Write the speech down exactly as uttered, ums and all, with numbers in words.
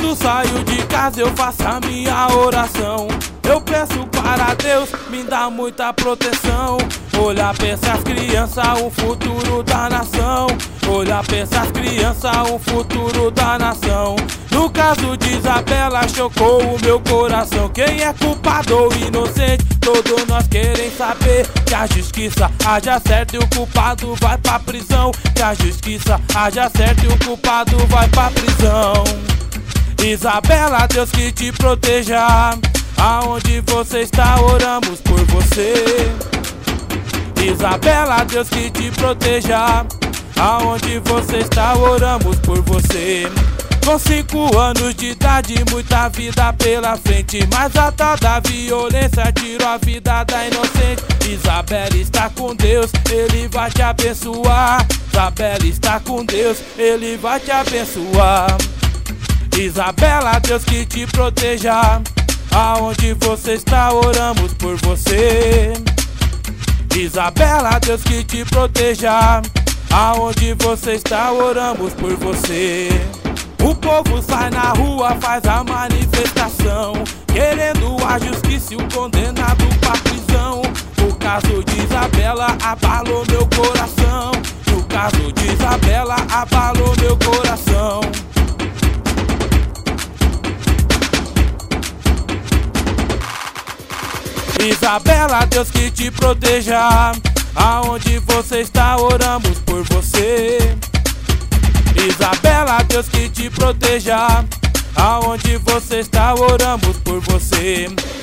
Quando saio de casa eu faço a minha oração. Eu peço para Deus me dar muita proteção. Olhar pra essas crianças, o futuro da nação. Olhar pra essas crianças, o futuro da nação. No caso de Isabela chocou o meu coração. Quem é culpado ou inocente, todos nós querem saber. Que a justiça haja certo e o culpado vai pra prisão. Que a justiça haja certo e o culpado vai pra prisão. Isabela, Deus que te proteja. Aonde você está, oramos por você. Isabela, Deus que te proteja. Aonde você está, oramos por você. Com cinco anos de idade, muita vida pela frente, mas a tal da violência tirou a vida da inocente. Isabela está com Deus, Ele vai te abençoar. Isabela está com Deus, Ele vai te abençoar. Isabela, Deus que te proteja. Aonde você está, oramos por você. Isabela, Deus que te proteja. Aonde você está, oramos por você. O povo sai na rua, faz a manifestação, querendo a justiça e o condenado pra prisão. O caso de Isabela abalou meu coração. O caso de Isabela abalou meu coração. Isabela, Deus que te proteja. Aonde você está, oramos por você. Isabela, Deus que te proteja. Aonde você está, oramos por você.